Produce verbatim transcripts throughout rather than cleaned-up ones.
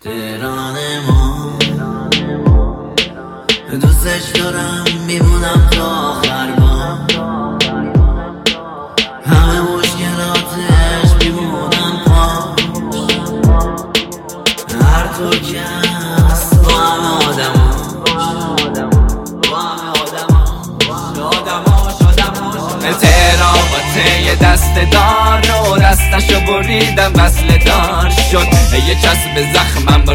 تهران ما دوستش دارم، میمونم تا آخر با همه مشکلاتش میمونم پا هر طور که هست با همه آدم تهران یه دست دار رو دستشو بریدم وصل دار شد یه چسب زخمم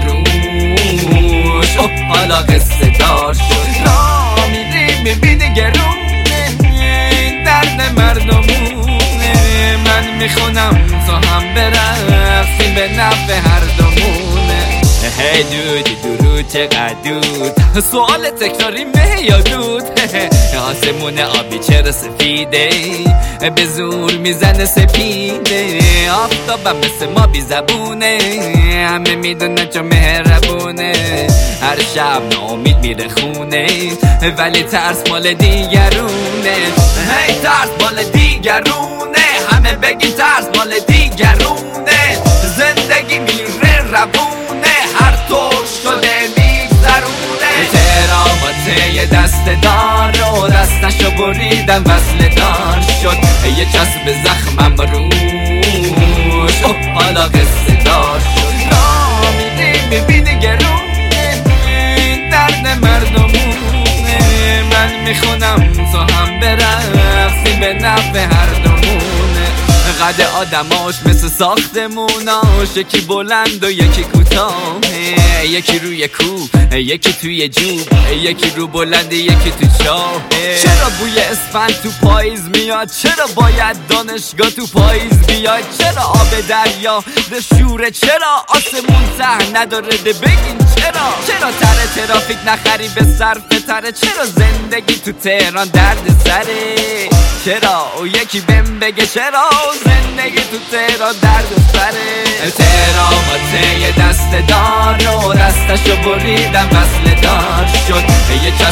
روش اوه حالا قصه دار شد را میری میبینی گرونه درد مردمونه من میخونم تو هم برقصیم به نفع هر دومونه هی دودی درود چقدر دود سوال تکراری مه یا دود آسمون آبی چرا سفیده به زور میزنه سپیده آفتابم مثل ما بی زبونه همه میدونه چون مهربونه هر شب ناامید میره خونه ولی ترس مال دیگرونه هی ترس مال دیگرونه همه بگی ترس مال دیگرونه زندگی میره روونه هر طور شده میگذرونه تهران با یه دست دار رو دستشو بریدم وصل دار شد یه چسب زخمم روش اوه حالا قصه دار شد را میدی میبینی گرونه درد مردمونه من میخونم تو هم برقصیم به نفع هر دومونه قد آدماش مثل ساختموناش یکی بلند و یکی کوتاه یکی روی کوه یکی توی جوب یکی رو بلند یکی تو چاه چرا بوی اسفند تو پاییز میاد چرا باید دانشگاه تو پاییز بیاد چرا آب دریا ده شوره چرا آسمون ته نداره ده بگین چرا چرا تره ترافیک نخری به صرف تره چرا زندگی تو تهران درد سره چرا او یکی بهم بگه چرا زندگی تو تهران درد سره تهران با یه دست دار رو دستشو بریدم وصل دار شد یه